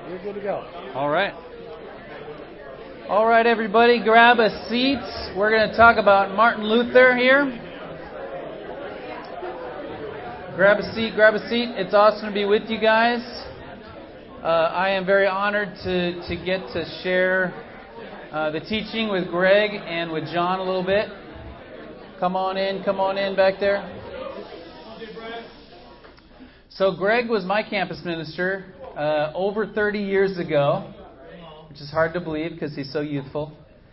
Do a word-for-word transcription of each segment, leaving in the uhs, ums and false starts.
You're good to go. All right. All right, everybody, grab a seat. We're going to talk about Martin Luther here. Grab a seat, grab a seat. It's awesome to be with you guys. Uh, I am very honored to, to get to share uh, the teaching with Greg and with John a little bit. Come on in, come on in back there. So Greg was my campus minister uh, over thirty years ago, which is hard to believe because he's so youthful.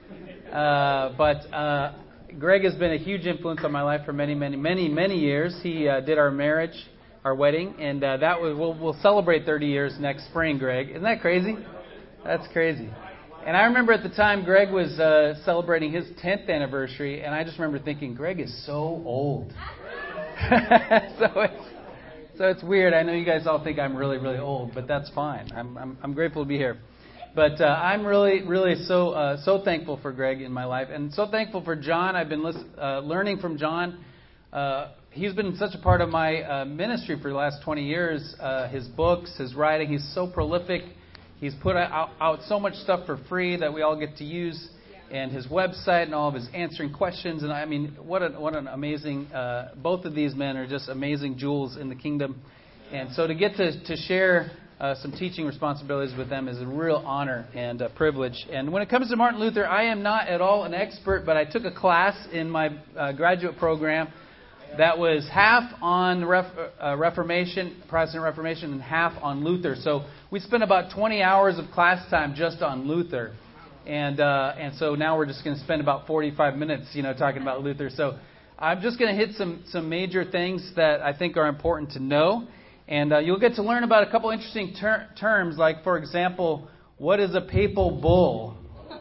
Uh, but uh, Greg has been a huge influence on my life for many, many, many, many years. He uh, did our marriage, our wedding, and uh, that was we'll, we'll celebrate thirty years next spring, Greg. Isn't that crazy? That's crazy. And I remember at the time Greg was uh, celebrating his tenth anniversary, and I just remember thinking, Greg is so old. so it's so it's weird. I know you guys all think I'm really, really old, but that's fine. I'm I'm, I'm grateful to be here. But uh, I'm really, really so uh, so thankful for Greg in my life, and so thankful for John. I've been listen, uh, learning from John. Uh, he's been such a part of my uh, ministry for the last twenty years. Uh, his books, his writing, he's so prolific. He's put out, out so much stuff for free that we all get to use, and his website and all of his answering questions. And I mean, what an what an amazing. Uh, both of these men are just amazing jewels in the kingdom, and so to get to to share Uh, some teaching responsibilities with them is a real honor and a privilege. And when it comes to Martin Luther, I am not at all an expert, but I took a class in my uh, graduate program that was half on ref- uh, Reformation, Protestant Reformation, and half on Luther. So we spent about twenty hours of class time just on Luther. And uh, and so now we're just going to spend about forty-five minutes, you know, talking about Luther. So I'm just going to hit some, some major things that I think are important to know. And uh, you'll get to learn about a couple interesting ter- terms, like, for example, what is a papal bull?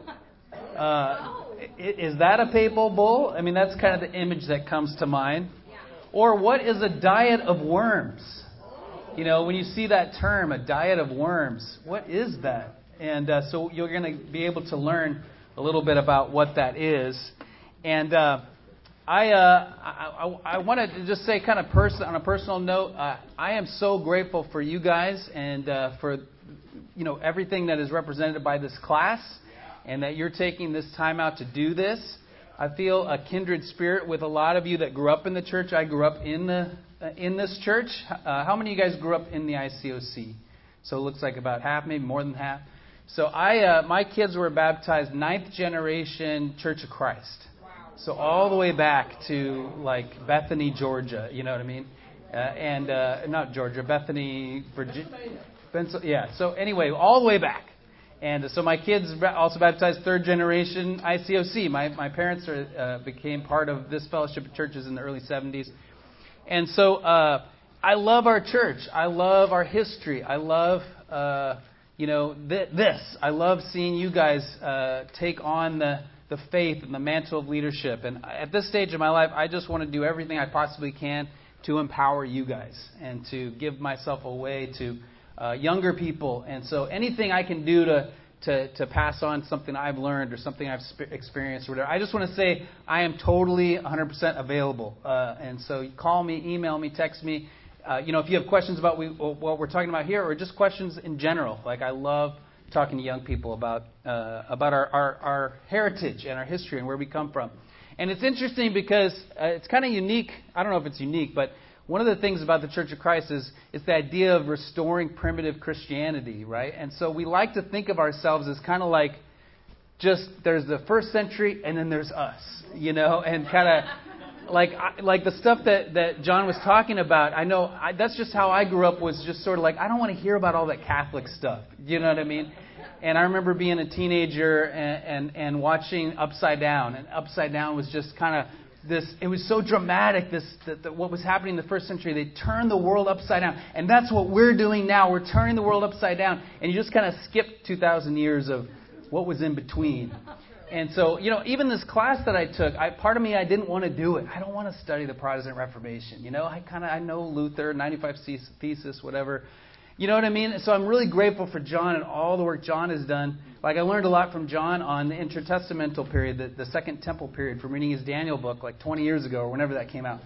Uh, is that a papal bull? I mean, that's kind of the image that comes to mind. Or what is a diet of worms? You know, when you see that term, a diet of worms, what is that? And uh, so you're going to be able to learn a little bit about what that is. And uh I, uh, I, I, I wanted to just say kind of person, on a personal note, uh, I am so grateful for you guys and uh, for, you know, everything that is represented by this class and that you're taking this time out to do this. I feel a kindred spirit with a lot of you that grew up in the church. I grew up in the uh, in this church. Uh, how many of you guys grew up in the I C O C? So it looks like about half, maybe more than half. So I, uh, my kids were baptized ninth generation Church of Christ. So all the way back to, like, Bethany, Georgia, you know what I mean? Uh, and, uh, not Georgia, Bethany, Virginia. Yeah, so anyway, all the way back. And so my kids also baptized third generation I C O C. My my parents are, uh, became part of this fellowship of churches in the early seventies. And so uh, I love our church. I love our history. I love, uh, you know, th- this. I love seeing you guys uh, take on the... the faith and the mantle of leadership. And at this stage of my life, I just want to do everything I possibly can to empower you guys and to give myself away to uh, younger people. And so anything I can do to, to, to pass on something I've learned or something I've sp- experienced or whatever, I just want to say I am totally one hundred percent available. Uh, and so call me, email me, text me. Uh, you know, if you have questions about we, what we're talking about here or just questions in general, like I love talking to young people about uh, about our, our, our heritage and our history and where we come from. And it's interesting because uh, it's kind of unique. I don't know if it's unique, but one of the things about the Church of Christ is, is the idea of restoring primitive Christianity, right? And so we like to think of ourselves as kind of like just there's the first century and then there's us, you know, and kind of like like the stuff that, that John was talking about. I know I, that's just how I grew up, was just sort of like, I don't want to hear about all that Catholic stuff. You know what I mean? And I remember being a teenager and, and, and watching Upside Down. And Upside Down was just kind of this, it was so dramatic, this that, that what was happening in the first century. They turned the world upside down. And that's what we're doing now. We're turning the world upside down. And you just kind of skip two thousand years of what was in between. And so, you know, even this class that I took, I, part of me, I didn't want to do it. I don't want to study the Protestant Reformation. You know, I kind of, I know Luther, ninety-five Thesis, whatever. You know what I mean? So I'm really grateful for John and all the work John has done. Like, I learned a lot from John on the intertestamental period, the, the Second Temple period, from reading his Daniel book like twenty years ago or whenever that came out.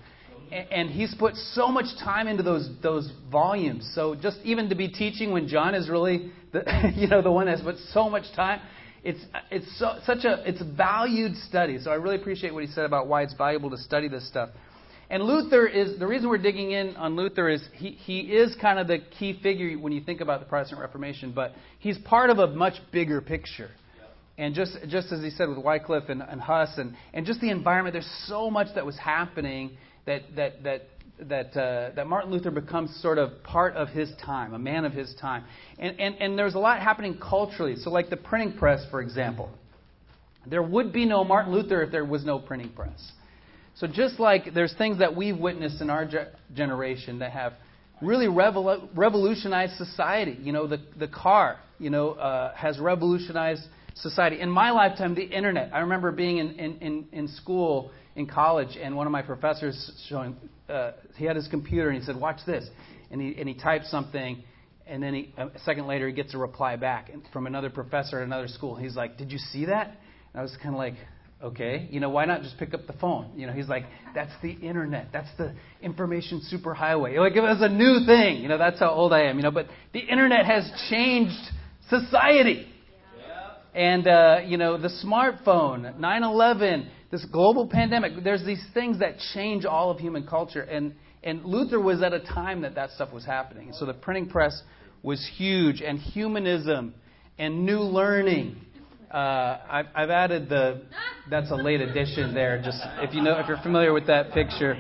and, and he's put so much time into those those volumes. So just even to be teaching when John is really the you know the one that's put so much time, it's it's so, such a it's a valued study. So I really appreciate what he said about why it's valuable to study this stuff. And Luther is, the reason we're digging in on Luther is he, he is kind of the key figure when you think about the Protestant Reformation, but he's part of a much bigger picture. And just just as he said with Wycliffe and, and Huss and, and just the environment, there's so much that was happening that that that that uh, that Martin Luther becomes sort of part of his time, a man of his time. And, and and there's a lot happening culturally. So like the printing press, for example. There would be no Martin Luther if there was no printing press. So just like there's things that we've witnessed in our ge- generation that have really revol- revolutionized society. You know, the the car, you know, uh, has revolutionized society. In my lifetime, the internet. I remember being in, in, in, in school, in college, and one of my professors showing, uh, he had his computer and he said, watch this. And he and he typed something, and then he, a second later he gets a reply back from another professor at another school. He's like, did you see that? And I was kind of like, okay, you know, why not just pick up the phone? You know, he's like, that's the internet. That's the information superhighway. Like, it was a new thing. You know, that's how old I am, you know. But the internet has changed society. Yeah. And, uh, you know, the smartphone, nine eleven, this global pandemic, there's these things that change all of human culture. And, and Luther was at a time that that stuff was happening. So the printing press was huge. And humanism and new learning. Uh, I've, I've added the, that's a late addition there, just if you know, if you're familiar with that picture.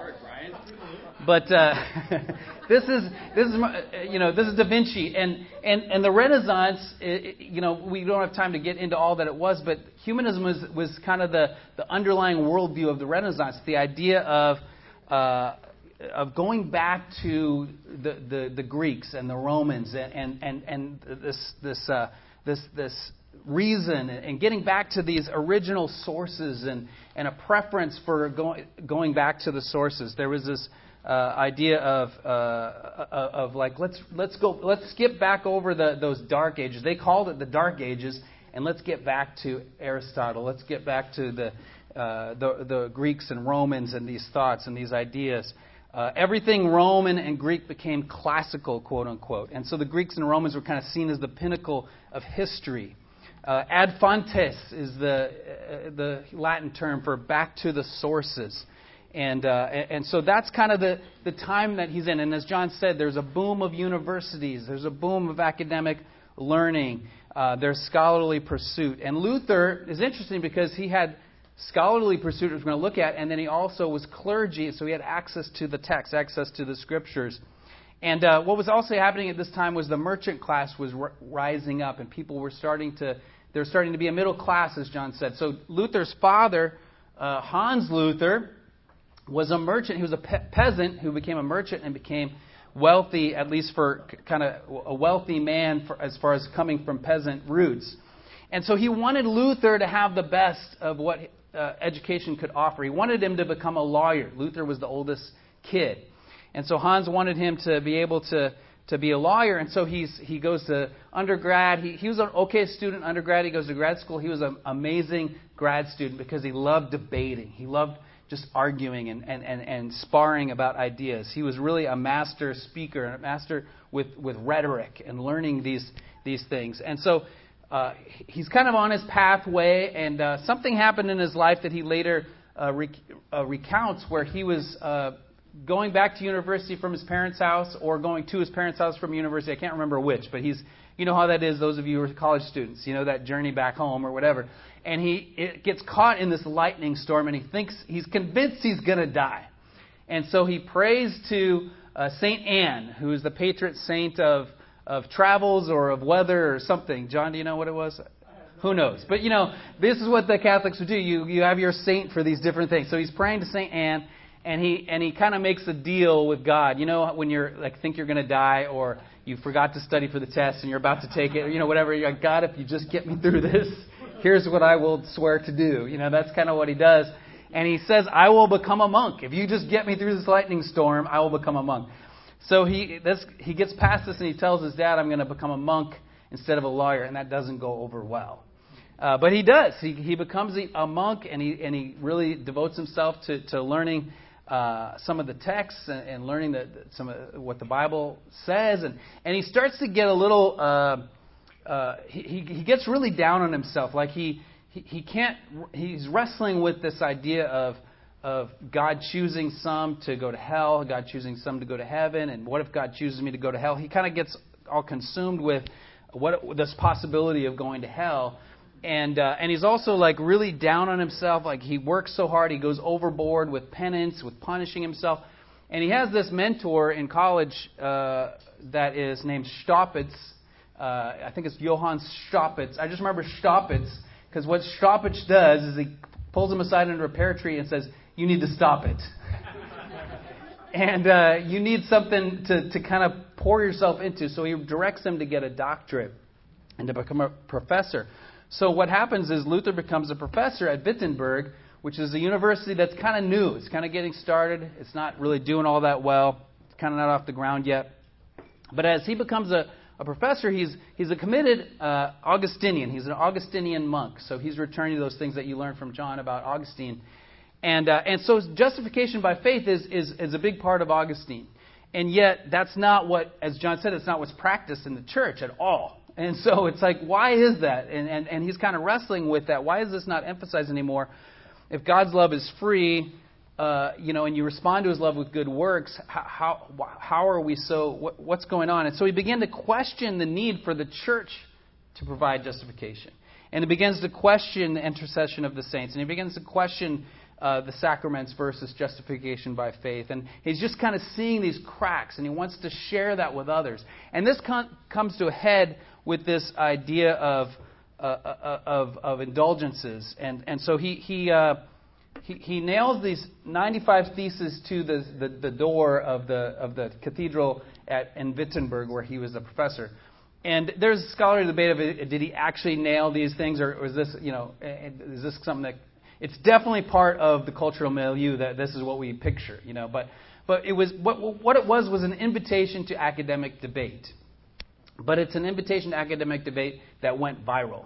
But uh, this is, this is, you know, this is Da Vinci. And, and, and the Renaissance, it, you know, we don't have time to get into all that it was, but humanism was, was kind of the, the underlying worldview of the Renaissance, the idea of, uh, of going back to the, the, the Greeks and the Romans and, and, and, and this, this, uh, this, this, reason and getting back to these original sources and, and a preference for going going back to the sources. There was this uh, idea of uh, of like let's let's go let's skip back over the those dark ages. They called it the dark ages, and let's get back to Aristotle. Let's get back to the uh, the, the Greeks and Romans and these thoughts and these ideas. Uh, everything Roman and Greek became classical, quote unquote, and so the Greeks and Romans were kind of seen as the pinnacle of history. Uh, ad fontes is the uh, the Latin term for back to the sources. And uh, and so that's kind of the, the time that he's in. And as John said, there's a boom of universities. There's a boom of academic learning. Uh, there's scholarly pursuit. And Luther is interesting because he had scholarly pursuit, which we're going to look at, and then he also was clergy, so he had access to the text, access to the scriptures. And uh, what was also happening at this time was the merchant class was r- rising up, and people were starting to, there was starting to be a middle class, as John said. So Luther's father, uh, Hans Luther, was a merchant. He was a pe- peasant who became a merchant and became wealthy, at least for c- kind of a wealthy man for, as far as coming from peasant roots. And so he wanted Luther to have the best of what uh, education could offer. He wanted him to become a lawyer. Luther was the oldest kid. And so Hans wanted him to be able to, to be a lawyer. And so he's he goes to undergrad. He, he was an okay student undergrad. He goes to grad school. He was an amazing grad student because he loved debating. He loved just arguing and, and, and, and sparring about ideas. He was really a master speaker, a master with, with rhetoric and learning these these things. And so uh, he's kind of on his pathway, and uh, something happened in his life that he later uh, rec- uh, recounts where he was uh, going back to university from his parents' house or going to his parents' house from university. I can't remember which, but he's, you know how that is, those of you who are college students, you know, that journey back home or whatever. And he it gets caught in this lightning storm, and he thinks, he's convinced he's going to die. And so he prays to uh, Saint Anne, who is the patron saint of, of travels or of weather or something. John, do you know what it was? Who knows? But, you know, this is what the Catholics would do. You, you have your saint for these different things. So he's praying to Saint Anne. And he and he kind of makes a deal with God. You know, when you're like think you're going to die, or you forgot to study for the test and you're about to take it, you know, whatever. You're like, God, if you just get me through this, here's what I will swear to do. You know, that's kind of what he does. And he says, I will become a monk. If you just get me through this lightning storm, I will become a monk. So he this, he gets past this and he tells his dad, I'm going to become a monk instead of a lawyer. And that doesn't go over well. Uh, but he does. He he becomes a monk, and he and he really devotes himself to, to learning uh, some of the texts and, and learning the, some of what the Bible says, and, and he starts to get a little. Uh, uh, he, he he gets really down on himself, like he he, he can't. He's wrestling with this idea of. of God choosing some to go to hell, God choosing some to go to heaven, and what if God chooses me to go to hell? He kind of gets all consumed with what this possibility of going to hell, and uh, and he's also like really down on himself. Like he works so hard, he goes overboard with penance, with punishing himself, and he has this mentor in college uh, that is named Staupitz. Uh, I think it's Johann Staupitz. I just remember Staupitz because what Staupitz does is he pulls him aside under a pear tree and says, "You need to stop it." And uh, you need something to, to kind of pour yourself into. So he directs him to get a doctorate and to become a professor. So what happens is Luther becomes a professor at Wittenberg, which is a university that's kind of new. It's kind of getting started. It's not really doing all that well. It's kind of not off the ground yet. But as he becomes a, a professor, he's he's a committed uh, Augustinian. He's an Augustinian monk. So he's returning to those things that you learned from John about Augustine. And uh, and so justification by faith is, is is a big part of Augustine. And yet that's not what, as John said, it's not what's practiced in the church at all. And so it's like, why is that? And and, and he's kind of wrestling with that. Why is this not emphasized anymore? If God's love is free, uh, you know, and you respond to His love with good works, how how, how are we so? What, what's going on? And so he began to question the need for the church to provide justification, and he begins to question the intercession of the saints, and he begins to question Uh, the sacraments versus justification by faith. And he's just kind of seeing these cracks, and he wants to share that with others. And this con- comes to a head with this idea of uh, uh, of, of indulgences. And and so he he, uh, he he nails these ninety-five theses to the, the, the door of the of the cathedral at in Wittenberg, where he was a professor. And there's a scholarly debate of it, did he actually nail these things, or was this, you know, is this something that... It's definitely part of the cultural milieu that this is what we picture, you know. But but it was what what it was was an invitation to academic debate. But it's an invitation to academic debate that went viral,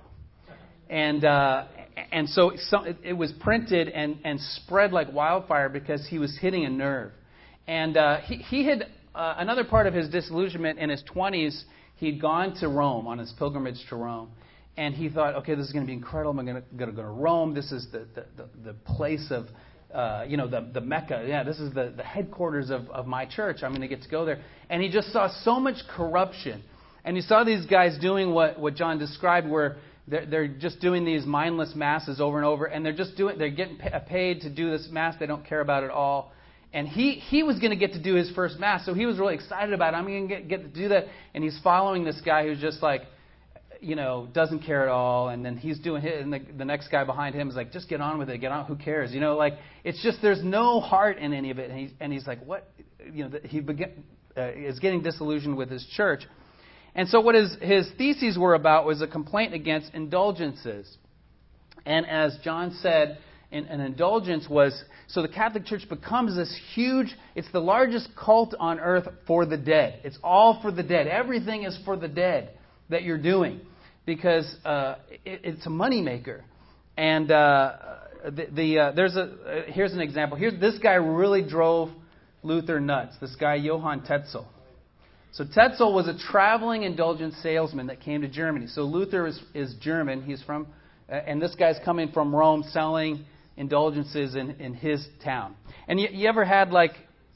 and uh, and so some, it, it was printed and, and spread like wildfire because he was hitting a nerve. And uh, he he had uh, another part of his disillusionment in his twenties. He'd gone to Rome on his pilgrimage to Rome. And he thought, okay, this is going to be incredible. I'm going to go to Rome. This is the the, the, the place of, uh, you know, the, the Mecca. Yeah, this is the, the headquarters of, of my church. I'm going to get to go there. And he just saw so much corruption. And he saw these guys doing what, what John described, where they're, they're just doing these mindless masses over and over. And they're just doing, they're getting paid to do this mass they don't care about at all. And he, he was going to get to do his first mass. So he was really excited about it. I'm going to get, get to do that. And he's following this guy who's just like, you know, doesn't care at all, and then he's doing it, and the, the next guy behind him is like, just get on with it, get on, who cares? You know, like, it's just, there's no heart in any of it, and he's, and he's like, what? You know, he began, uh, is getting disillusioned with his church. And so what his, his theses were about was a complaint against indulgences. And as John said, an, an indulgence was, so the Catholic Church becomes this huge, it's the largest cult on earth for the dead. It's all for the dead. Everything is for the dead that you're doing, because uh, it, it's a moneymaker. And uh, the, the uh, there's a uh, here's an example. Here's this guy really drove Luther nuts. This guy Johann Tetzel. So Tetzel was a traveling indulgence salesman that came to Germany. So Luther is, is German. He's from, uh, and this guy's coming from Rome selling indulgences in, in his town. And you, you ever had like,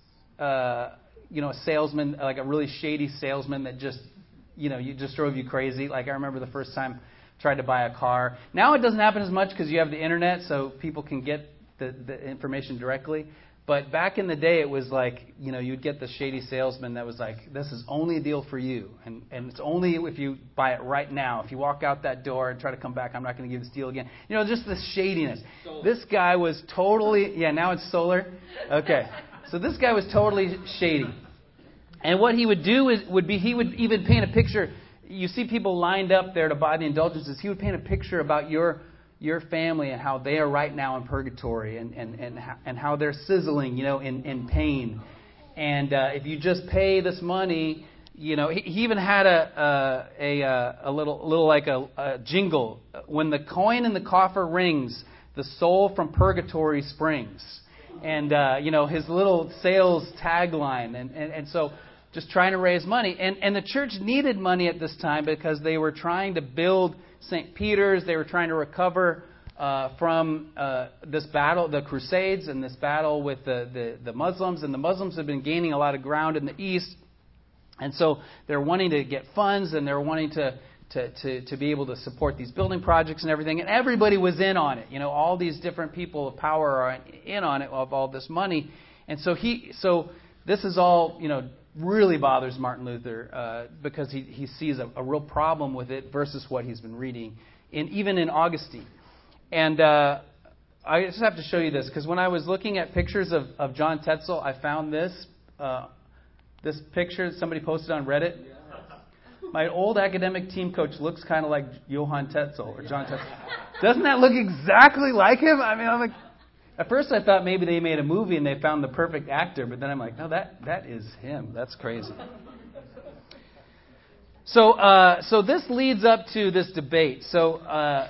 uh, you know, a salesman, like a really shady salesman that just you know, you just drove you crazy. Like I remember the first time I tried to buy a car. Now it doesn't happen as much because you have the internet, so people can get the, the information directly. But back in the day, it was like, you know, you'd get the shady salesman that was like, this is only a deal for you. And, and it's only if you buy it right now. If you walk out that door and try to come back, I'm not going to give this deal again. You know, just the shadiness. Solar. This guy was totally, yeah, now it's solar. Okay. So this guy was totally shady. And what he would do is, would be he would even paint a picture. You see people lined up there to buy the indulgences. He would paint a picture about your your family and how they are right now in purgatory and and and, and how they're sizzling, you know, in, in pain. And uh, if you just pay this money, you know, he, he even had a a a, a little little like a, a jingle. When the coin in the coffer rings, the soul from purgatory springs. and uh, you know, his little sales tagline, and, and, and so just trying to raise money. And, and the church needed money at this time because they were trying to build Saint Peter's. They were trying to recover uh, from uh, this battle, the Crusades, and this battle with the, the, the Muslims. And the Muslims have been gaining a lot of ground in the East. And so they're wanting to get funds, and they're wanting to, to, to, to be able to support these building projects and everything. And everybody was in on it. You know, all these different people of power are in on it, of all this money. And so he, so this is all, you know, really bothers Martin Luther uh, because he, he sees a, a real problem with it versus what he's been reading, in, even in Augustine. And uh, I just have to show you this, because when I was looking at pictures of, of John Tetzel, I found this. Uh, This picture somebody posted on Reddit. My old academic team coach looks kind of like Johann Tetzel or John Tetzel. Doesn't that look exactly like him? I mean, I'm like, at first I thought maybe they made a movie and they found the perfect actor, but then I'm like, no, that that is him. That's crazy. So, uh, so this leads up to this debate. So, uh,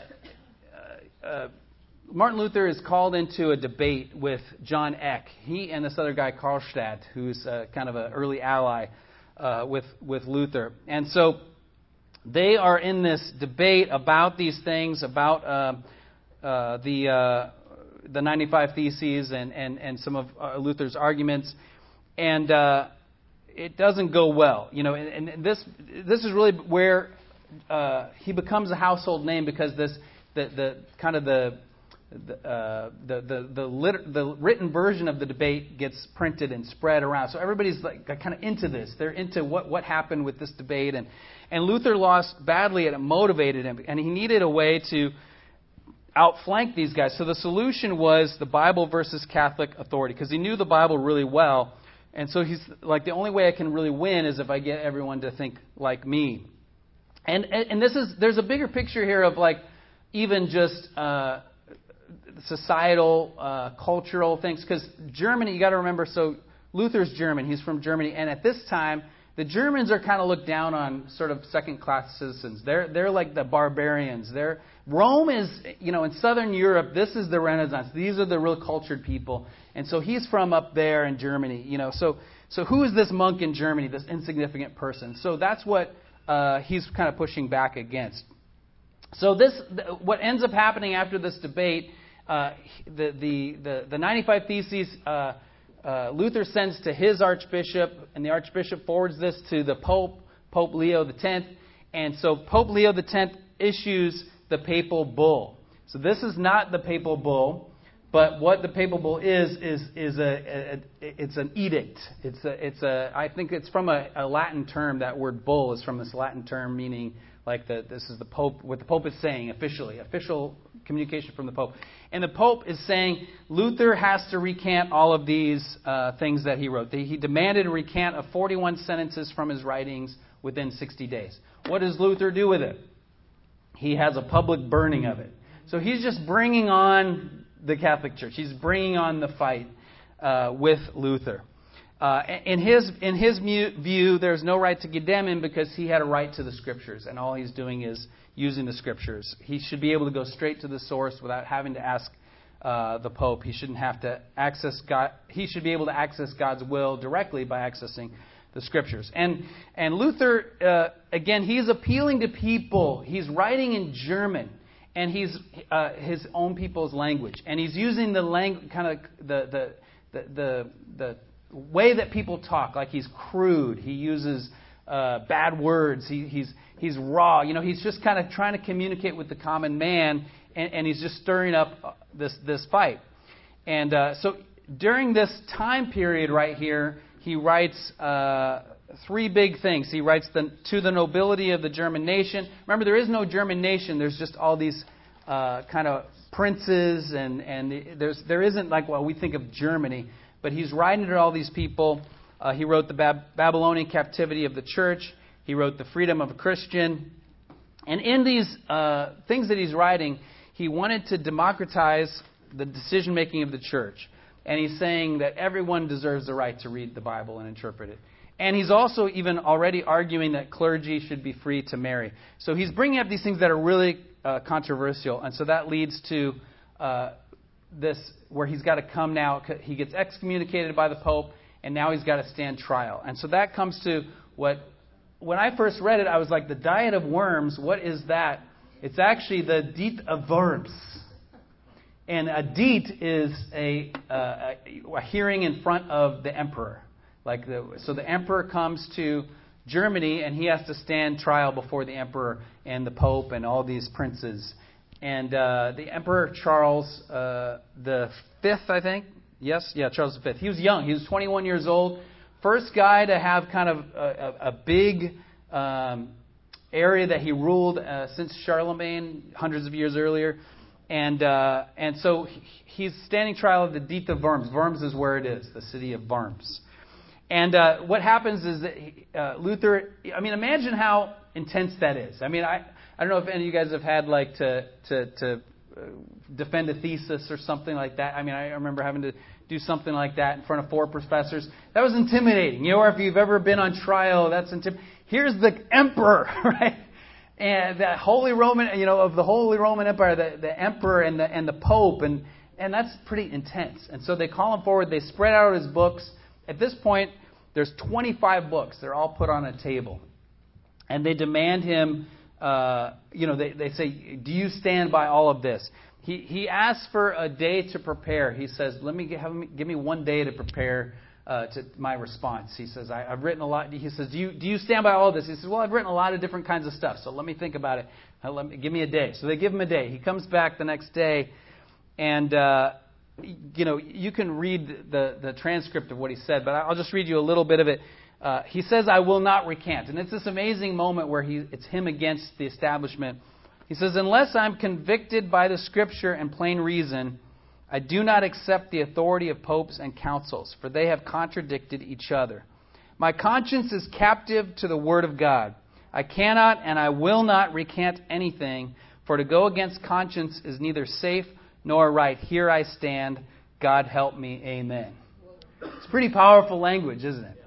uh, Martin Luther is called into a debate with John Eck. He and this other guy, Karlstadt, who's uh, kind of an early ally uh, with, with Luther. And so they are in this debate about these things, about uh, uh, the uh, the ninety-five Theses and, and, and some of uh, Luther's arguments. And uh, it doesn't go well. You know, and, and this this is really where uh, he becomes a household name, because this the, the kind of the The, uh, the the the, lit- the written version of the debate gets printed and spread around, so everybody's like kind of into this. They're into what, what happened with this debate, and and Luther lost badly, and it motivated him, and he needed a way to outflank these guys. So the solution was the Bible versus Catholic authority, because he knew the Bible really well, and so he's like, the only way I can really win is if I get everyone to think like me. And and, and this is there's a bigger picture here of like even just. Uh, societal, uh, cultural things, because Germany, you got to remember, so Luther's German, he's from Germany, and at this time, the Germans are kind of looked down on, sort of second-class citizens. They're they're like the barbarians. They're Rome is, you know, in southern Europe, this is the Renaissance. These are the real cultured people, and so he's from up there in Germany, you know. So so who is this monk in Germany, this insignificant person? So that's what uh, he's kind of pushing back against. So this, what ends up happening after this debate. Uh, the, the, the, the ninety-five Theses, uh, uh, Luther sends to his archbishop, and the archbishop forwards this to the Pope, Pope Leo the tenth. And so Pope Leo the tenth issues the papal bull. So this is not the papal bull, but what the papal bull is is is a, a, a it's an edict. It's a it's a I think it's from a, a Latin term. That word bull is from this Latin term meaning like the this is the Pope, what the Pope is saying officially, official communication from the Pope. And the Pope is saying Luther has to recant all of these uh, things that he wrote. He demanded a recant of forty-one sentences from his writings within sixty days. What does Luther do with it? He has a public burning of it. So he's just bringing on the Catholic Church. He's bringing on the fight uh, with Luther. Uh, in his in his view, there's no right to condemn him because he had a right to the Scriptures, and all he's doing is using the Scriptures. He should be able to go straight to the source without having to ask uh, the Pope. He shouldn't have to access God. He should be able to access God's will directly by accessing the Scriptures. And and Luther, uh, again, he's appealing to people. He's writing in German, and he's uh, his own people's language, and he's using the language, kind of the the the the, the way that people talk, like he's crude. He uses uh, bad words. He, he's he's raw. You know, he's just kind of trying to communicate with the common man, and, and he's just stirring up this this fight. And uh, so during this time period right here, he writes uh, three big things. He writes the, to the nobility of the German nation. Remember, there is no German nation. There's just all these uh, kind of princes, and and there's there isn't like what we think of Germany. But he's writing to all these people. Uh, he wrote the Bab- Babylonian captivity of the church. He wrote the freedom of a Christian. And in these uh, things that he's writing, he wanted to democratize the decision-making of the church. And he's saying that everyone deserves the right to read the Bible and interpret it. And he's also even already arguing that clergy should be free to marry. So he's bringing up these things that are really uh, controversial. And so that leads to... Uh, this where he's got to come now. He gets excommunicated by the Pope, and now he's got to stand trial. And so that comes to what, when I first read it, I was like, the Diet of Worms, what is that? It's actually the Diet of Worms. And a diet is a, uh, a hearing in front of the emperor. Like the, so the emperor comes to Germany, and he has to stand trial before the emperor and the Pope and all these princes. And uh, the Emperor Charles uh, the Fifth, I think. Yes, yeah, Charles the Fifth. He was young. He was twenty-one years old. First guy to have kind of a, a, a big um, area that he ruled uh, since Charlemagne, hundreds of years earlier. And uh, and so he's standing trial at the Diet of Worms. Worms is where it is, the city of Worms. And uh, what happens is that he, uh, Luther, I mean, imagine how intense that is. I mean, I, I don't know if any of you guys have had like to to, to uh, defend a thesis or something like that. I mean, I remember having to do something like that in front of four professors. That was intimidating. You know, or if you've ever been on trial, that's intimidating. Here's the emperor, right? And the Holy Roman, you know, of the Holy Roman Empire, the, the emperor and the and the Pope, and and that's pretty intense. And so they call him forward. They spread out his books. At this point, there's twenty-five books. They're all put on a table, and they demand him. Uh, you know, they they say, "Do you stand by all of this?" He he asks for a day to prepare. He says, "Let me have me, give me one day to prepare." Uh, to my response. He says, I, I've written a lot. He says, do you do you stand by all of this? He says, well, I've written a lot of different kinds of stuff, so let me think about it. Uh, let me, give me a day. So they give him a day. He comes back the next day, and uh, you know, you can read the, the transcript of what he said, but I'll just read you a little bit of it. Uh, he says, I will not recant. And it's this amazing moment where he it's him against the establishment. He says, unless I'm convicted by the Scripture and plain reason, I do not accept the authority of popes and councils, for they have contradicted each other. My conscience is captive to the word of God. I cannot and I will not recant anything, for to go against conscience is neither safe nor right. Here I stand. God help me. Amen. It's pretty powerful language, isn't it?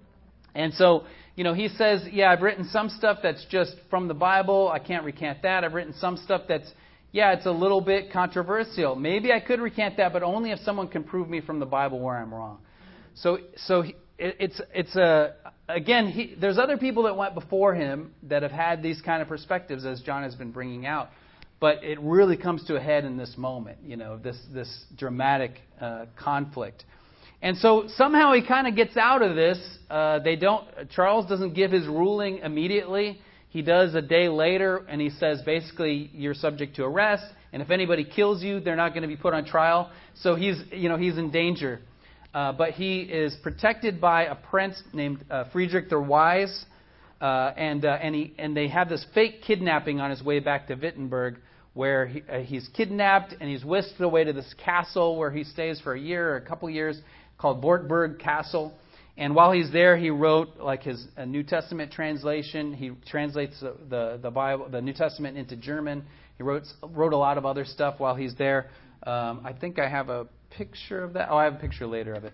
And so, you know, he says, yeah, I've written some stuff that's just from the Bible. I can't recant that. I've written some stuff that's Yeah, it's a little bit controversial. Maybe I could recant that, but only if someone can prove me from the Bible where I'm wrong. So, so he, it, it's it's a again. He, there's other people that went before him that have had these kind of perspectives, as John has been bringing out. But it really comes to a head in this moment. You know, this this dramatic uh, conflict. And so somehow he kind of gets out of this. Uh, they don't. Charles doesn't give his ruling immediately. He does a day later, and he says, basically, you're subject to arrest, and if anybody kills you, they're not going to be put on trial. So he's, you know, he's in danger. Uh, but he is protected by a prince named uh, Friedrich der Wise, uh, and uh, and he and they have this fake kidnapping on his way back to Wittenberg, where he, uh, he's kidnapped and he's whisked away to this castle where he stays for a year or a couple years, called Bortberg Castle. And while he's there, he wrote like his a New Testament translation. He translates the, the the Bible, the New Testament, into German. He wrote wrote a lot of other stuff while he's there. Um, I think I have a picture of that. Oh, I have a picture later of it.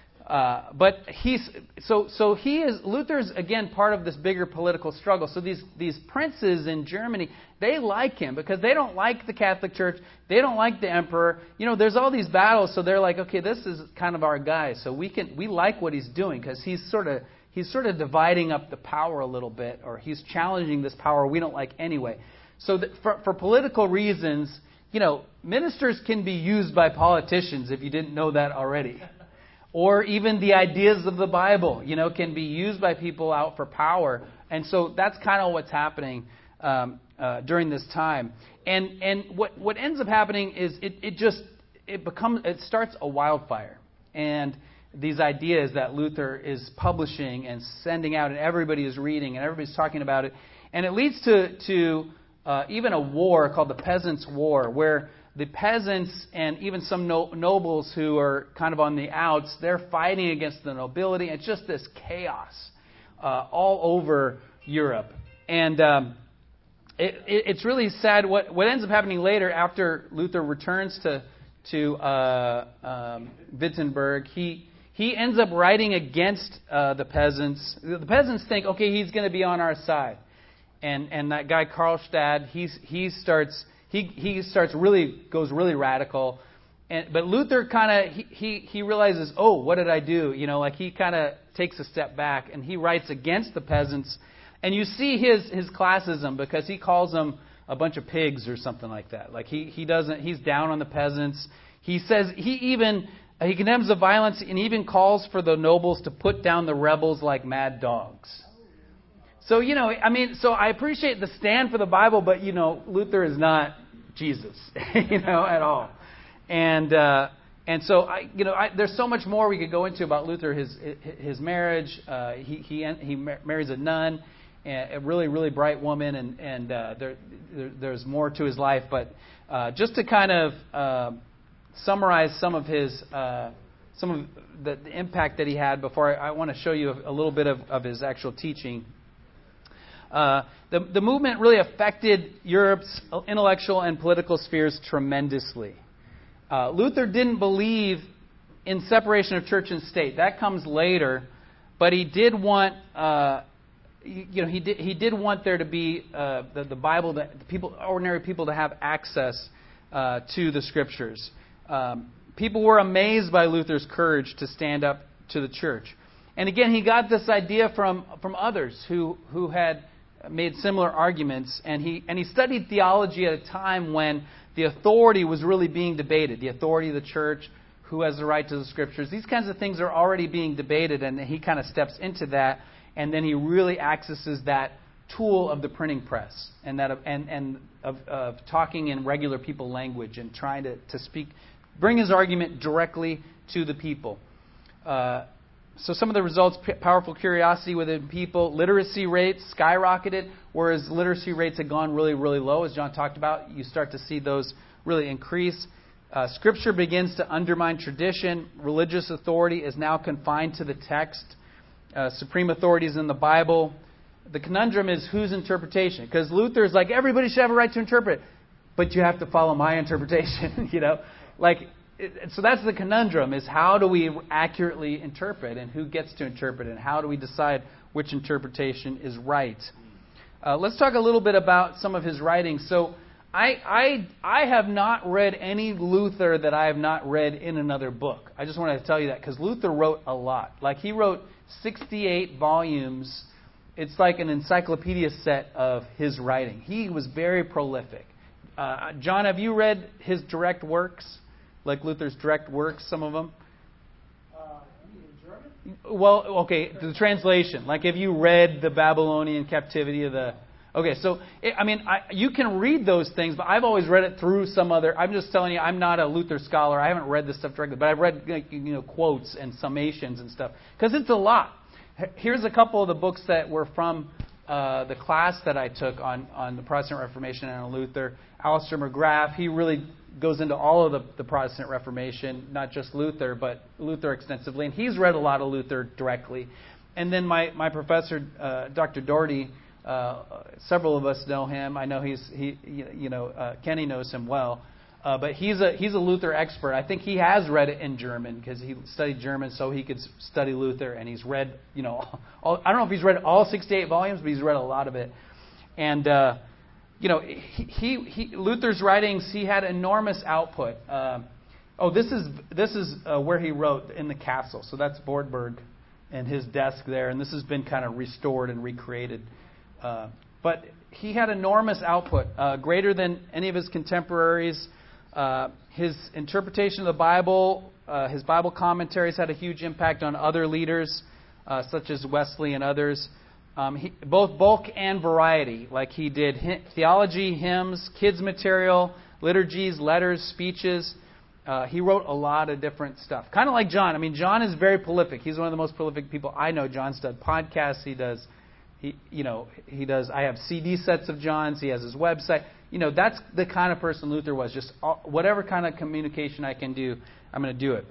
Uh, but he's so so he is Luther's again part of this bigger political struggle. So these these princes in Germany, they like him because they don't like the Catholic Church. They don't like the emperor. You know, there's all these battles. So they're like, okay, this is kind of our guy. So we can we like what he's doing because he's sort of he's sort of dividing up the power a little bit, or he's challenging this power we don't like anyway. So that for for political reasons, you know, ministers can be used by politicians if you didn't know that already. Or even the ideas of the Bible, you know, can be used by people out for power. And so that's kind of what's happening um, uh, during this time. And and what, what ends up happening is it, it just it becomes it starts a wildfire. And these ideas that Luther is publishing and sending out, and everybody is reading, and everybody's talking about it. And it leads to to uh, even a war called the Peasants' War, where the peasants and even some no- nobles who are kind of on the outs, they're fighting against the nobility. It's just this chaos uh, all over Europe. And um, it, it, it's really sad. What, what ends up happening later, after Luther returns to to uh, um, Wittenberg, he he ends up writing against uh, the peasants. The peasants think, okay, he's going to be on our side. And and that guy Karlstadt, he's he starts... He he starts really goes really radical, and but Luther kind of he, he he realizes, oh, what did I do? You know, like he kind of takes a step back and he writes against the peasants. And you see his his classism because he calls them a bunch of pigs or something like that. Like he he doesn't he's down on the peasants. He says he even he condemns the violence and even calls for the nobles to put down the rebels like mad dogs. So you know, I mean, so I appreciate the stand for the Bible, but you know, Luther is not Jesus, you know, at all. And uh, and so I, you know, I, there's so much more we could go into about Luther. His his marriage. Uh, he he he marries a nun, a really really bright woman, and and uh, there, there there's more to his life. But uh, just to kind of uh, summarize some of his uh, some of the, the impact that he had. Before I, I want to show you a, a little bit of, of his actual teaching. Uh, the the movement really affected Europe's intellectual and political spheres tremendously. Uh, Luther didn't believe in separation of church and state. That comes later, but he did want, uh, you, you know, he did he did want there to be uh, the, the Bible, that the people, ordinary people, to have access uh, to the Scriptures. Um, people were amazed by Luther's courage to stand up to the church, and again, he got this idea from from others who who had made similar arguments, and he and he studied theology at a time when the authority was really being debated. The authority of the church, who has the right to the Scriptures. These kinds of things are already being debated, and he kind of steps into that, and then he really accesses that tool of the printing press and that of, and and of, of talking in regular people language and trying to, to speak, bring his argument directly to the people. Uh, So some of the results: powerful curiosity within people, literacy rates skyrocketed, whereas literacy rates had gone really, really low, as John talked about. You start to see those really increase. Uh, scripture begins to undermine tradition. Religious authority is now confined to the text. Uh, supreme authority is in the Bible. The conundrum is whose interpretation? Because Luther's like, everybody should have a right to interpret, but you have to follow my interpretation. you know, like. So that's the conundrum, is how do we accurately interpret, and who gets to interpret, and how do we decide which interpretation is right? Uh, let's talk a little bit about some of his writings. So I, I, I have not read any Luther that I have not read in another book. I just wanted to tell you that, because Luther wrote a lot. Like, he wrote sixty-eight volumes. It's like an encyclopedia set of his writing. He was very prolific. Uh, John, have you read his direct works? Like Luther's direct works, some of them? Uh, in German? Well, okay, the translation. Like, have you read the Babylonian captivity of the... Okay, so, it, I mean, I, you can read those things, but I've always read it through some other... I'm just telling you, I'm not a Luther scholar. I haven't read this stuff directly, but I've read, like, you know, quotes and summations and stuff. Because it's a lot. Here's a couple of the books that were from uh, the class that I took on, on the Protestant Reformation and on Luther. Alistair McGrath, he really goes into all of the, the Protestant Reformation, not just Luther, but Luther extensively. And he's read a lot of Luther directly. And then my, my professor, uh, Doctor Doherty, uh, several of us know him. I know he's, he, you know, uh, Kenny knows him well. Uh, but he's a he's a Luther expert. I think he has read it in German because he studied German so he could study Luther. And he's read, you know, all, I don't know if he's read all sixty-eight volumes, but he's read a lot of it. And, uh, you know, he, he, he Luther's writings, he had enormous output. Uh, oh, this is this is uh, where he wrote, in the castle. So that's Bortberg and his desk there. And this has been kind of restored and recreated. Uh, but he had enormous output, uh, greater than any of his contemporaries. Uh, his interpretation of the Bible, uh, his Bible commentaries had a huge impact on other leaders, uh, such as Wesley and others. Um, he, both bulk and variety, like he did hy- theology, hymns, kids material, liturgies, letters, speeches. Uh, he wrote a lot of different stuff. Kind of like John. I mean, John is very prolific. He's one of the most prolific people I know. John's done podcasts. He does, he, you know, he does. I have C D sets of John's. He has his website. You know, that's the kind of person Luther was. Just all, whatever kind of communication I can do, I'm going to do it.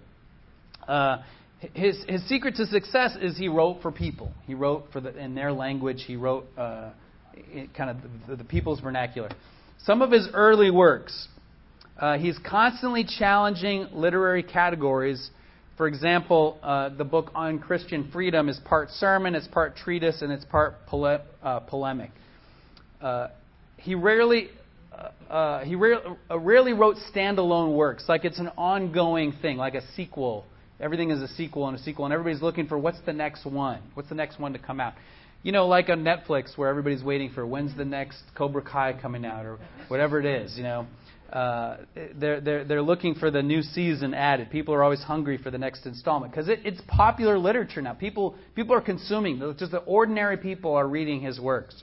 Uh, his his secret to success is he wrote for people. He wrote for the in their language. He wrote uh, kind of the, the people's vernacular. Some of his early works. Uh, he's constantly challenging literary categories. For example, uh, the book on Christian freedom is part sermon, it's part treatise, and it's part pole- uh, polemic. Uh, he rarely uh, he re- uh, rarely wrote standalone works, like it's an ongoing thing, like a sequel. Everything is a sequel and a sequel, and everybody's looking for what's the next one? What's the next one to come out? You know, like on Netflix, where everybody's waiting for when's the next Cobra Kai coming out, or whatever it is. You know, uh, they're they're they're looking for the new season added. People are always hungry for the next installment because it, it's popular literature now. People people are consuming. Just the ordinary people are reading his works.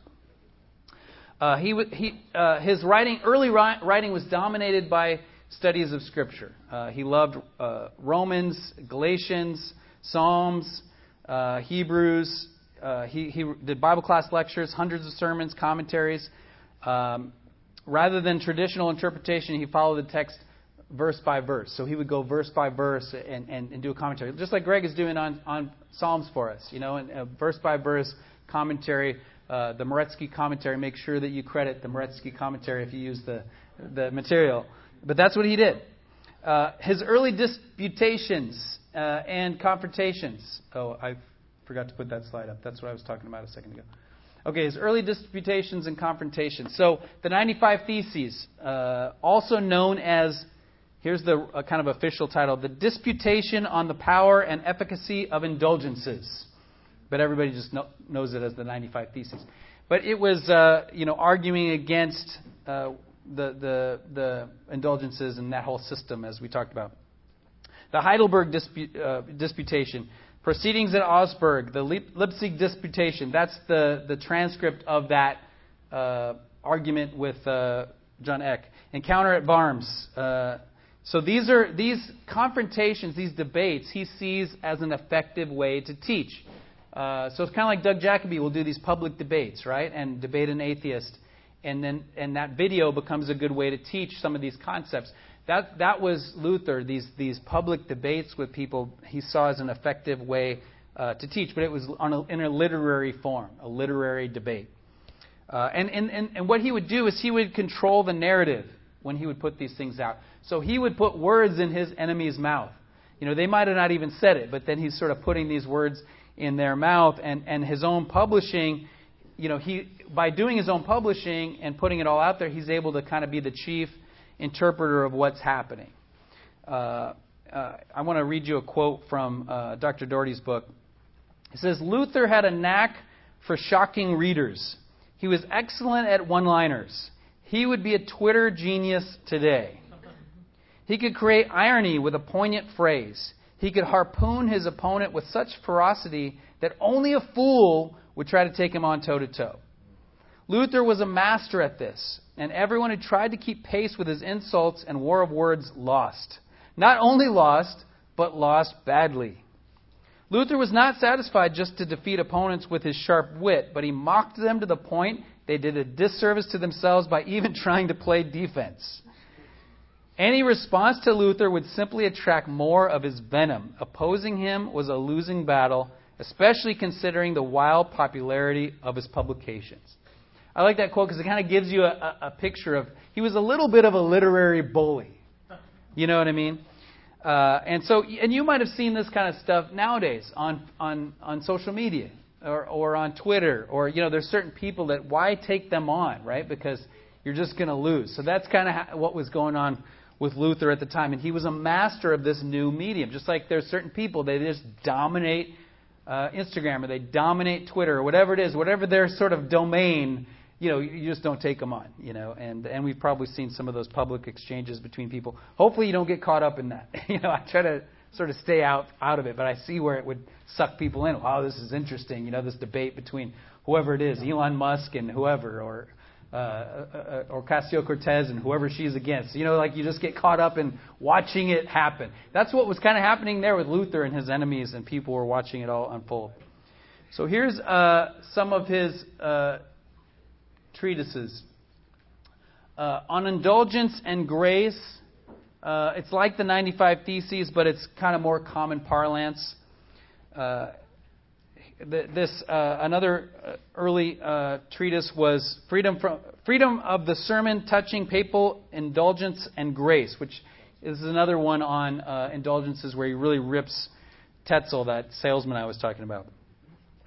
Uh, he he uh, his writing early writing was dominated by studies of Scripture. Uh, he loved uh, Romans, Galatians, Psalms, uh, Hebrews. Uh, he, he did Bible class lectures, hundreds of sermons, commentaries. Um, rather than traditional interpretation, he followed the text verse by verse. So he would go verse by verse and, and, and do a commentary, just like Greg is doing on, on Psalms for us. You know, and a verse by verse commentary. Uh, the Moretsky commentary. Make sure that you credit the Moretsky commentary if you use the the material. But that's what he did. Uh, his early disputations uh, and confrontations. Oh, I forgot to put that slide up. That's what I was talking about a second ago. Okay, his early disputations and confrontations. So the ninety-five Theses, uh, also known as, here's the uh, kind of official title, The Disputation on the Power and Efficacy of Indulgences. But everybody just know, knows it as the ninety-five Theses. But it was, uh, you know, arguing against uh, the, the the indulgences and that whole system, as we talked about. The Heidelberg dispu- uh, Disputation. Proceedings at Augsburg, the Leipzig Disputation. That's the, the transcript of that uh, argument with uh, John Eck. Encounter at Worms. Uh, so these are these confrontations, these debates, he sees as an effective way to teach. Uh, so it's kind of like Doug Jacoby will do these public debates, right, and debate an atheist, and then and that video becomes a good way to teach some of these concepts. That that was Luther. These these public debates with people he saw as an effective way uh, to teach, but it was on a, in a literary form, a literary debate. Uh, and, and and and what he would do is he would control the narrative when he would put these things out. So he would put words in his enemy's mouth. You know, they might have not even said it, but then he's sort of putting these words in their mouth, and and his own publishing. You know, he by doing his own publishing and putting it all out there, he's able to kind of be the chief interpreter of what's happening. Uh, uh, I want to read you a quote from uh, Doctor Doherty's book. It says, Luther had a knack for shocking readers. He was excellent at one-liners. He would be a Twitter genius today. He could create irony with a poignant phrase. He could harpoon his opponent with such ferocity that only a fool would try to take him on toe-to-toe. Luther was a master at this, and everyone who tried to keep pace with his insults and war of words lost. Not only lost, but lost badly. Luther was not satisfied just to defeat opponents with his sharp wit, but he mocked them to the point they did a disservice to themselves by even trying to play defense. Any response to Luther would simply attract more of his venom. Opposing him was a losing battle, especially considering the wild popularity of his publications. I like that quote because it kind of gives you a, a, a picture of, he was a little bit of a literary bully. You know what I mean? Uh, and so, and you might have seen this kind of stuff nowadays on on, on social media or, or on Twitter, or, you know, there's certain people that, why take them on, right? Because you're just going to lose. So that's kind of how, what was going on with Luther at the time. And he was a master of this new medium. Just like there's certain people, they just dominate uh, Instagram, or they dominate Twitter, or whatever it is, whatever their sort of domain. You know, you just don't take them on, you know, and and we've probably seen some of those public exchanges between people. Hopefully you don't get caught up in that. You know, I try to sort of stay out out of it, but I see where it would suck people in. Wow, this is interesting, you know, this debate between whoever it is, Elon Musk and whoever, or uh, uh, or Ocasio-Cortez and whoever she's against. You know, like you just get caught up in watching it happen. That's what was kind of happening there with Luther and his enemies, and people were watching it all unfold. So here's uh, some of his Uh, treatises. Uh, on indulgence and grace, uh, it's like the ninety-five Theses, but it's kind of more common parlance. Uh, th- this uh, another early uh, treatise was freedom from freedom of the sermon touching papal indulgence and grace, which is another one on uh, indulgences where he really rips Tetzel, that salesman I was talking about.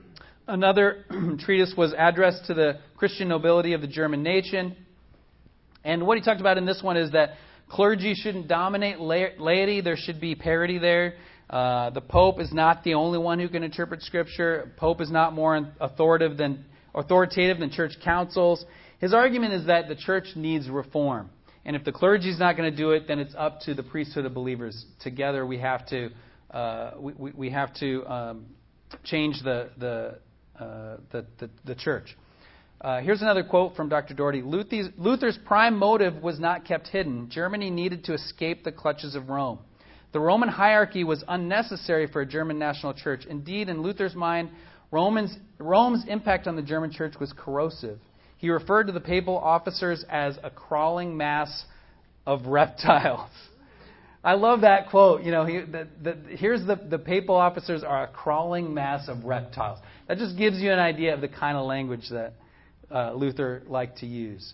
Another treatise was addressed to the Christian nobility of the German nation. And what he talked about in this one is that clergy shouldn't dominate laity. There should be parity there. Uh, the Pope is not the only one who can interpret Scripture. Pope is not more authoritative than authoritative than church councils. His argument is that the church needs reform. And if the clergy is not going to do it, then it's up to the priesthood of believers. Together we have to uh, we, we have to um, change the the, uh, the the the church. Uh, here's another quote from Doctor Doherty. Luther's, Luther's prime motive was not kept hidden. Germany needed to escape the clutches of Rome. The Roman hierarchy was unnecessary for a German national church. Indeed, in Luther's mind, Romans, Rome's impact on the German church was corrosive. He referred to the papal officers as a crawling mass of reptiles. I love that quote. You know, he, the, the, here's the, the papal officers are a crawling mass of reptiles. That just gives you an idea of the kind of language that uh, Luther liked to use.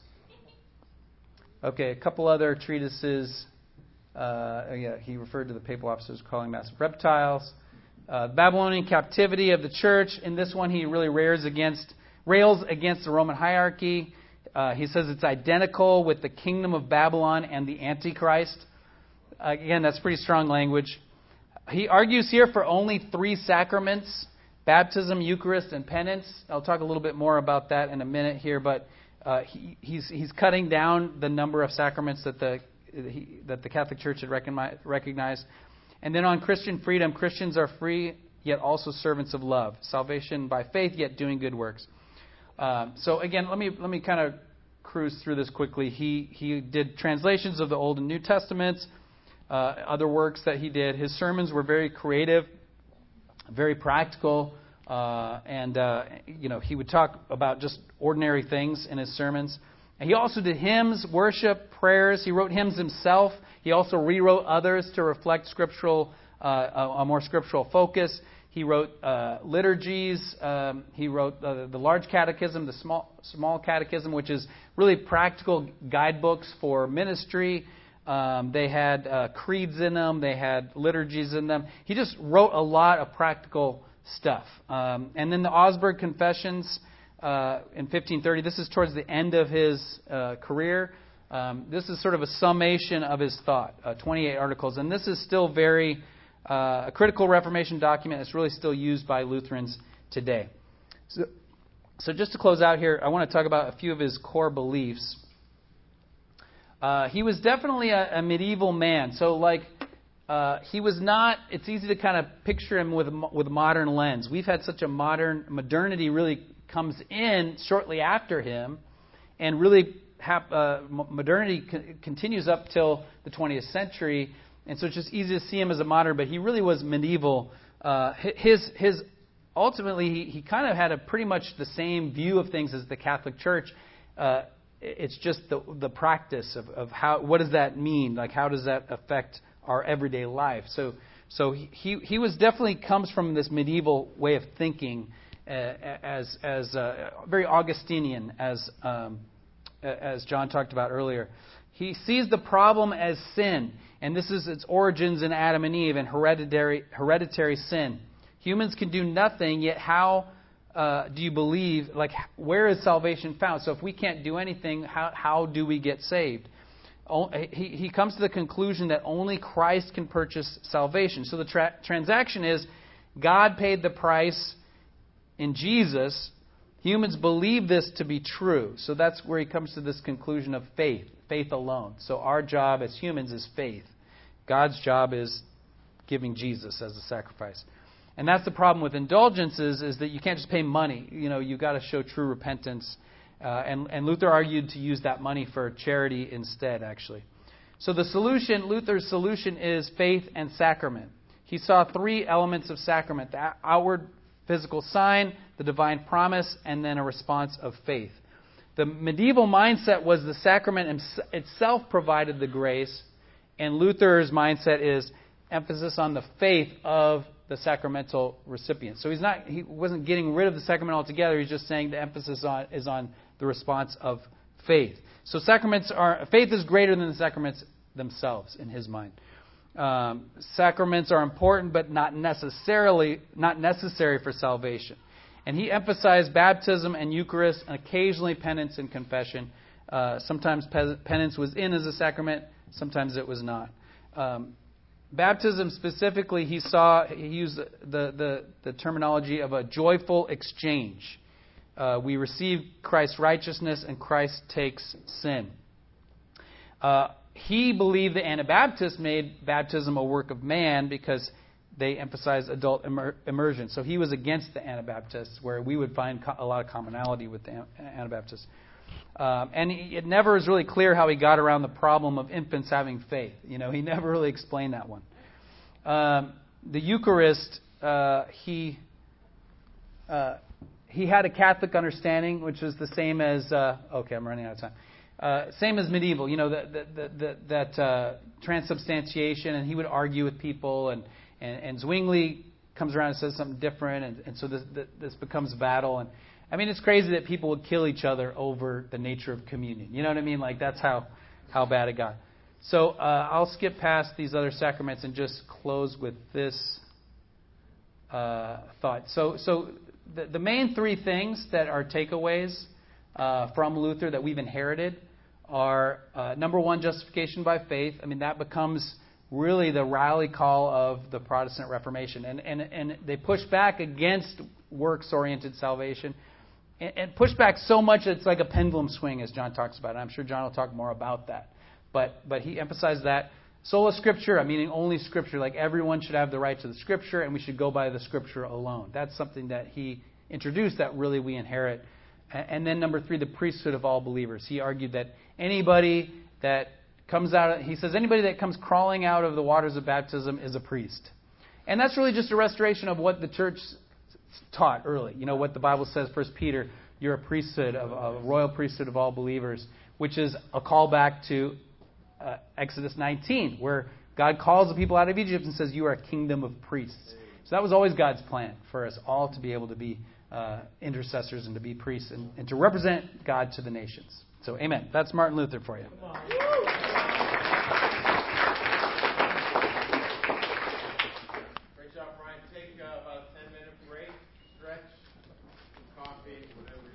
Okay, a couple other treatises. Uh, yeah, he referred to the papal officers as crawling mass of reptiles. Uh, Babylonian captivity of the church. In this one, he really rails against rails against the Roman hierarchy. Uh, he says it's identical with the kingdom of Babylon and the Antichrist. Uh, again, that's pretty strong language. He argues here for only three sacraments: baptism, Eucharist, and penance. I'll talk a little bit more about that in a minute here, but uh, he, he's he's cutting down the number of sacraments that the he, that the Catholic Church had recognized. And then on Christian freedom, Christians are free, yet also servants of love. Salvation by faith, yet doing good works. Um, so again, let me let me kind of cruise through this quickly. He he did translations of the Old and New Testaments, uh, other works that he did. His sermons were very creative, very practical, uh, and uh, you know he would talk about just ordinary things in his sermons. And he also did hymns, worship, prayers. He wrote hymns himself. He also rewrote others to reflect scriptural, uh, a, a more scriptural focus. He wrote uh, liturgies. Um, he wrote uh, the large catechism, the small small catechism, which is really practical guidebooks for ministry. Um, they had uh, creeds in them. They had liturgies in them. He just wrote a lot of practical stuff. Um, and then the Augsburg Confessions uh, in fifteen thirty. This is towards the end of his uh, career. Um, this is sort of a summation of his thought, uh, twenty-eight articles. And this is still very... Uh, a critical Reformation document that's really still used by Lutherans today. So, so just to close out here, I want to talk about a few of his core beliefs. Uh, he was definitely a, a medieval man. So, like, uh, he was not. It's easy to kind of picture him with with a modern lens. We've had such a modern modernity really comes in shortly after him, and really have, uh, modernity co- continues up till the twentieth century. And so it's just easy to see him as a modern, but he really was medieval. Uh, his his ultimately he, he kind of had a pretty much the same view of things as the Catholic Church. Uh, it's just the the practice of, of how what does that mean? Like how does that affect our everyday life? So so he he was definitely comes from this medieval way of thinking, uh, as as uh, very Augustinian, as um, as John talked about earlier. He sees the problem as sin. And this is its origins in Adam and Eve and hereditary hereditary sin. Humans can do nothing, yet how uh, do you believe, like, where is salvation found? So if we can't do anything, how, how do we get saved? He, he comes to the conclusion that only Christ can purchase salvation. So the tra- transaction is God paid the price in Jesus. Humans believe this to be true. So that's where he comes to this conclusion of faith, faith alone. So our job as humans is faith. God's job is giving Jesus as a sacrifice. And that's the problem with indulgences, is that you can't just pay money. You know, you've got to show true repentance. Uh, and, and Luther argued to use that money for charity instead, actually. So the solution, Luther's solution is faith and sacrament. He saw three elements of sacrament: the outward physical sign, the divine promise, and then a response of faith. The medieval mindset was the sacrament itself provided the grace, and Luther's mindset is emphasis on the faith of the sacramental recipient. So he's not he wasn't getting rid of the sacrament altogether. He's just saying the emphasis on is on the response of faith. So sacraments are faith is greater than the sacraments themselves in his mind. Um, sacraments are important, but not necessarily not necessary for salvation. And he emphasized baptism and Eucharist, and occasionally penance and confession. Uh, sometimes pe- penance was in as a sacrament. Sometimes it was not. Um, baptism specifically, he saw he used the the, the terminology of a joyful exchange. Uh, we receive Christ's righteousness, and Christ takes sin. Uh, he believed the Anabaptists made baptism a work of man because they emphasized adult immer- immersion. So he was against the Anabaptists, where we would find co- a lot of commonality with the An- Anabaptists. Um, and he, it never is really clear how he got around the problem of infants having faith. You know, he never really explained that one. Um, the Eucharist, uh, he uh, he had a Catholic understanding, which is the same as uh, okay, I'm running out of time. Uh, same as medieval, you know, the, the, the, the, that uh, transubstantiation, and he would argue with people, and and, and Zwingli comes around and says something different, and, and so this, this becomes a battle. And I mean, it's crazy that people would kill each other over the nature of communion. You know what I mean? Like, that's how, how bad it got. So uh, I'll skip past these other sacraments and just close with this uh, thought. So, so the, the main three things that are takeaways uh, from Luther that we've inherited are, uh, number one, justification by faith. I mean, that becomes really the rally call of the Protestant Reformation. And, and, and they push back against works-oriented salvation. And, and push back so much that it's like a pendulum swing, as John talks about. And I'm sure John will talk more about that. But but he emphasized that. Sola Scriptura, meaning only Scripture. Like, everyone should have the right to the Scripture, and we should go by the Scripture alone. That's something that he introduced that really we inherit. And then number three, the priesthood of all believers. He argued that anybody that comes out, he says, anybody that comes crawling out of the waters of baptism is a priest. And that's really just a restoration of what the church taught early. You know, what the Bible says, First Peter, you're a priesthood, of a royal priesthood of all believers, which is a callback to uh, Exodus nineteen, where God calls the people out of Egypt and says, you are a kingdom of priests. So that was always God's plan, for us all to be able to be uh, intercessors and to be priests and, and to represent God to the nations. So, amen. That's Martin Luther for you. Great job, Brian. Take uh, about a ten-minute break, stretch, coffee, whatever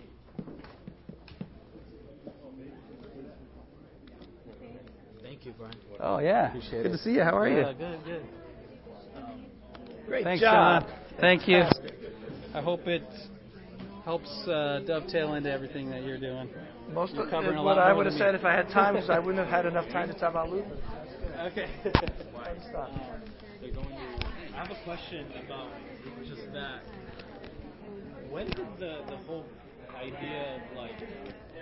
you need. Thank you, Brian. Oh, yeah. Appreciate good it. to see you. How are Yeah, you? good, good. Great Thanks, job. John. Thank you. I hope it helps uh, dovetail into everything that you're doing. Most You're of covering a what lot I more would have than said me. if I had time, because I wouldn't have had enough time to talk about Luther. Okay. Stop. They're going to, I have a question about just that. When did the, the whole idea of like